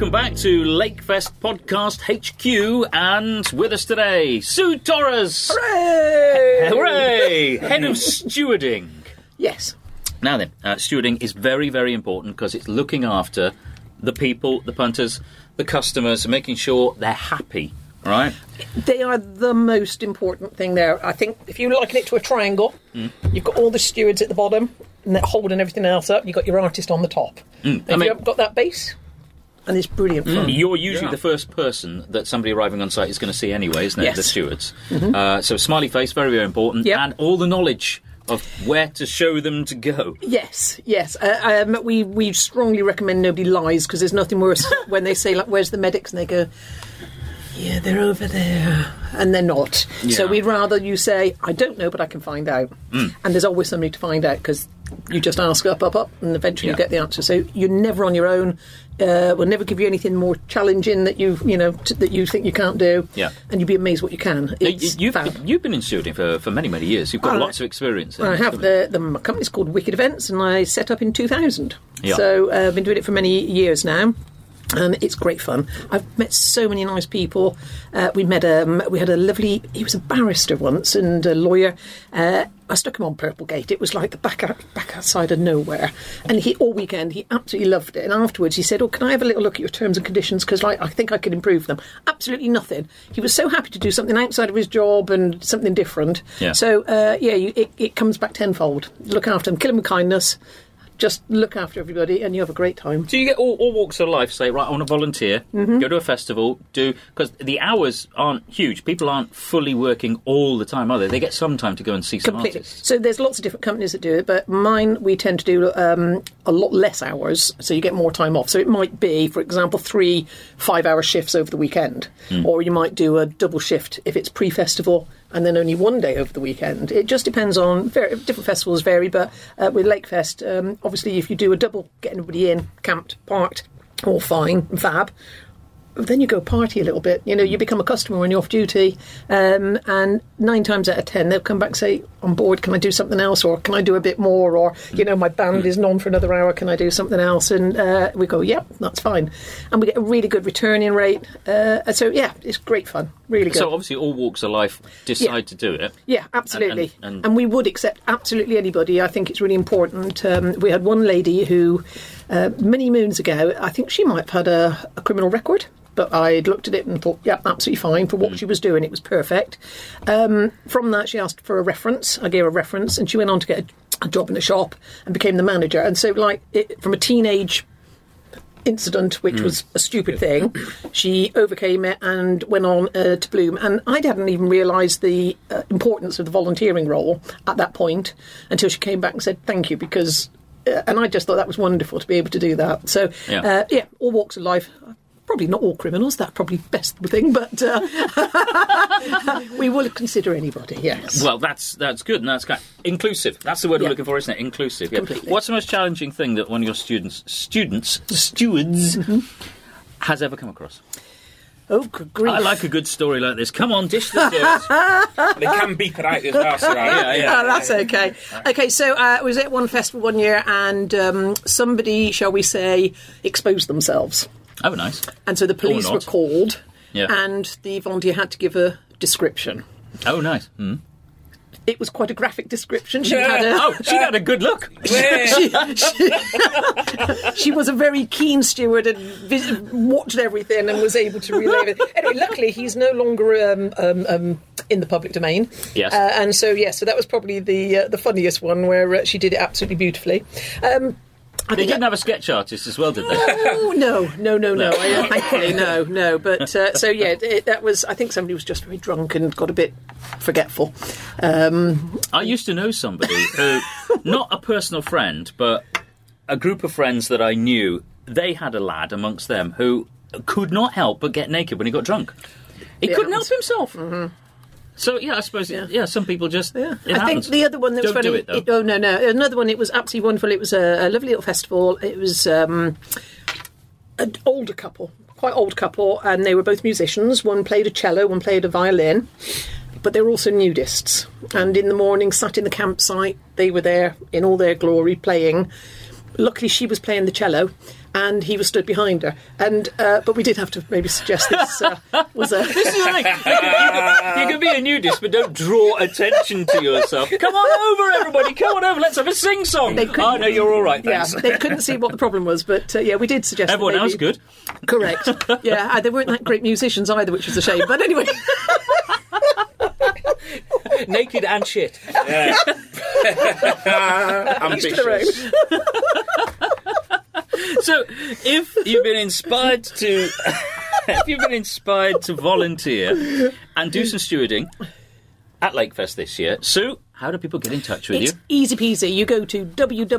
welcome back to Lakefest Podcast HQ, and with us today, Sue Torres. Hooray! Hooray! Head of stewarding. Yes. Now then, stewarding is very, very important because it's looking after the people, the punters, the customers, making sure they're happy, right? They are the most important thing there. I think if you liken it to a triangle, you've got all the stewards at the bottom and they're holding everything else up. You've got your artist on the top. If you haven't got that base, and it's brilliant fun. You're usually the first person that somebody arriving on site is going to see anyway, isn't it? Yes. The stewards. So smiley face, very, very important. Yep. And all the knowledge of where to show them to go. Yes. We strongly recommend nobody lies, because there's nothing worse when they say, like, where's the medics? And they go, yeah, they're over there. And they're not. Yeah. So we'd rather you say, I don't know, but I can find out. And there's always somebody to find out, because you just ask up, and eventually you get the answer. So you're never on your own. We'll never give you anything more challenging that that you think you can't do. Yeah. And you'd be amazed what you can. You've been in stewarding for many, many years. You've got lots of experience. I have. The company's called Wicked Events, and I set up in 2000. Yeah. So I've been doing it for many years now. And it's great fun. I've met so many nice people. We had a lovely... He was a barrister once and a lawyer. I stuck him on Purplegate. It was like the back outside of nowhere. And all weekend, he absolutely loved it. And afterwards, he said, can I have a little look at your terms and conditions? Because I think I could improve them. Absolutely nothing. He was so happy to do something outside of his job and something different. Yeah. So, it comes back tenfold. Look after them. Kill them with kindness. Just look after everybody and you have a great time. So you get all walks of life, say, right, I want to volunteer, go to a festival, because the hours aren't huge. People aren't fully working all the time, are they? They get some time to go and see some artists. So there's lots of different companies that do it, but mine, we tend to do a lot less hours, so you get more time off. So it might be, for example, 3 5-hour shifts over the weekend, or you might do a double shift if it's pre-festival, and then only one day over the weekend. It just depends on... different festivals vary, but with Lakefest, obviously if you do a double, get everybody in, camped, parked, all fine, fab, then you go party a little bit. You become a customer when you're off duty, and 9 times out of 10 they'll come back and say, on board, can I do something else, or can I do a bit more, or my band isn't on for another hour, can I do something else? And we go, yep, that's fine, and we get a really good returning rate. So yeah, it's great fun, really good. So obviously all walks of life decide to do it. Yeah, absolutely. And we would accept absolutely anybody. I think it's really important. We had one lady who many moons ago, I think she might have had a criminal record, but I'd looked at it and thought, yeah, absolutely fine for what she was doing. It was perfect. From that, she asked for a reference. I gave her a reference, and she went on to get a job in a shop and became the manager. And so, from a teenage incident, which was a stupid thing, she overcame it and went on to bloom. And I hadn't even realised the importance of the volunteering role at that point until she came back and said thank you, because... and I just thought that was wonderful to be able to do that. So, all walks of life... Probably not all criminals, that's probably best thing, but we will consider anybody, yes. Well, that's good, and that's kind of inclusive. That's the word we're looking for, isn't it? Inclusive. Yeah. Completely. What's the most challenging thing that one of your stewards has ever come across? Oh, good grief. I like a good story like this. Come on, dish the dirt. They can beep it out as well, so that's okay. Okay, so I was at one festival one year, and somebody, shall we say, exposed themselves. Oh, nice. And so the police were called, Yeah. and the volunteer had to give a description. Oh, nice. It was quite a graphic description. She had a good look. She was a very keen steward and watched everything and was able to relay it. Anyway, luckily he's no longer in the public domain. Yes. And so that was probably the funniest one, where she did it absolutely beautifully. They didn't have a sketch artist as well, did they? No. Thankfully, no. But that was. I think somebody was just very drunk and got a bit forgetful. I used to know somebody who, not a personal friend, but a group of friends that I knew. They had a lad amongst them who could not help but get naked when he got drunk. He couldn't help himself. Mm-hmm. So, I suppose, some people just... Yeah. I think the other one that was funny... Don't do it, though. No. Another one, it was absolutely wonderful. It was a lovely little festival. It was an older couple, quite old couple, and they were both musicians. One played a cello, one played a violin, but they were also nudists. And in the morning, sat in the campsite, they were there in all their glory, playing. Luckily, she was playing the cello, and he was stood behind her. And but we did have to maybe suggest this was a... This is the thing. You can be a nudist, but don't draw attention to yourself. Come on over, everybody. Come on over. Let's have a sing-song. Oh, no, you're all right, thanks. Yeah, they couldn't see what the problem was, but we did suggest... Everyone maybe... else good. Correct. Yeah, they weren't that great musicians either, which was a shame. But anyway... Naked and shit. Yeah. Ambitious. So, if you've been inspired to volunteer and do some stewarding at Lakefest this year, Sue, how do people get in touch with you? It's easy peasy. You go to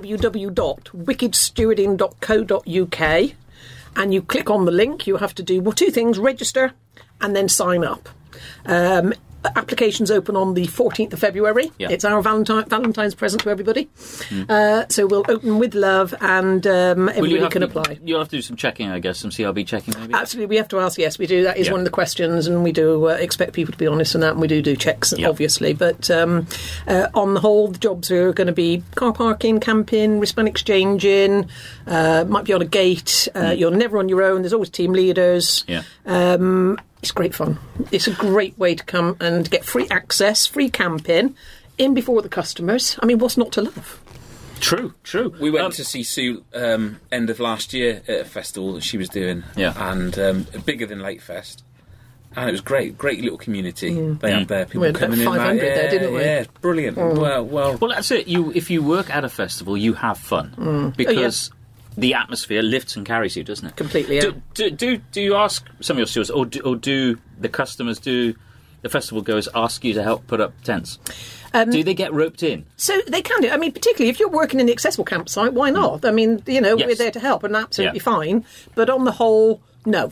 www.wickedstewarding.co.uk and you click on the link. You have to do two things: register and then sign up. Applications open on the 14th of February. Yeah. It's our Valentine's present to everybody. So we'll open with love and everybody can apply. You'll have to do some checking, I guess, some CRB checking maybe? Absolutely, we have to ask, yes, we do. That is one of the questions, and we do expect people to be honest in that, and we do checks, obviously. But on the whole, the jobs are going to be car parking, camping, wristband exchanging, might be on a gate. You're never on your own. There's always team leaders. Yeah. It's great fun. It's a great way to come and get free access, free camping, in before the customers. I mean, what's not to love? True. We went to see Sue end of last year at a festival that she was doing, and bigger than Lakefest. And it was great little community they had there. People we had coming about 500 in, there, didn't we? Yeah, brilliant. Well, that's it. If you work at a festival, you have fun because the atmosphere lifts and carries you, doesn't it? Completely. Yeah. Do you ask some of your stewards, or do the customers, do the festival goers ask you to help put up tents? Do they get roped in? So they can do. I mean, particularly if you're working in the accessible campsite, why not? I mean, we're there to help, and absolutely fine. But on the whole, no.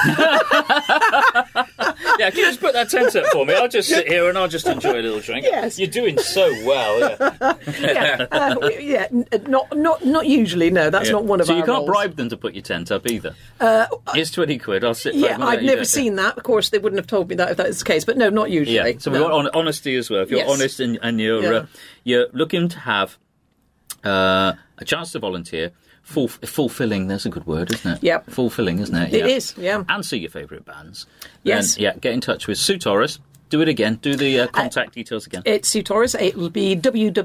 Yeah, can you just put that tent up for me? I'll just sit here and I'll just enjoy a little drink. Yes. You're doing so well. Yeah. Not usually. No, that's not one of our So you can't roles. bribe them to put your tent up either. Here's 20 quid. I'll sit. Yeah, I've never seen that. Of course, they wouldn't have told me that if that is the case. But no, not usually. Yeah. So we want honesty as well. If you're honest and you're looking to have a chance to volunteer. Fulfilling, there's a good word, isn't it? Yeah. Fulfilling, isn't it? It is, yeah. And see your favourite bands. Yes. Then, get in touch with Sue Torres. Do it again. Do the contact details again. It's Sue Torres. It will be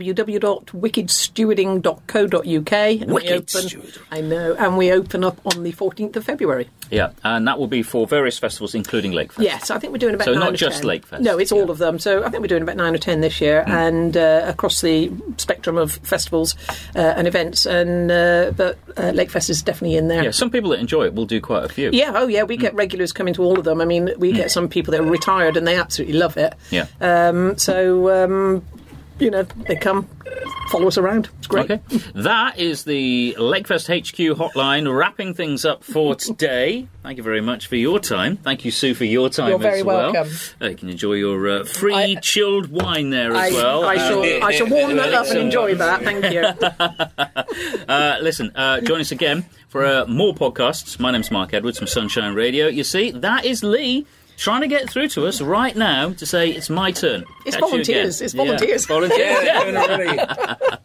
www.wickedstewarding.co.uk. Wicked Stewarding. I know. And we open up on the 14th of February. Yeah, and that will be for various festivals, including Lakefest. Yes, I think we're doing about 9 or 10. So not just Lakefest. No, it's all of them. So I think we're doing about 9 or 10 this year, and across the spectrum of festivals and events. And but Lakefest is definitely in there. Yeah, some people that enjoy it will do quite a few. Yeah, we get regulars coming to all of them. I mean, we get some people that are retired and they absolutely love it. Yeah. They come, follow us around. It's great. Okay. That is the Lakefest HQ hotline wrapping things up for today. Thank you very much for your time. Thank you, Sue, for your time You're very as well. welcome. You can enjoy your free chilled wine there as well. I shall warm that up and enjoy that. Thank you. Listen, join us again for more podcasts. My name's Mark Edwards from Sunshine Radio. You see, that is Lee trying to get through to us right now to say it's my turn. It's volunteers. It's volunteers. Volunteers. yeah.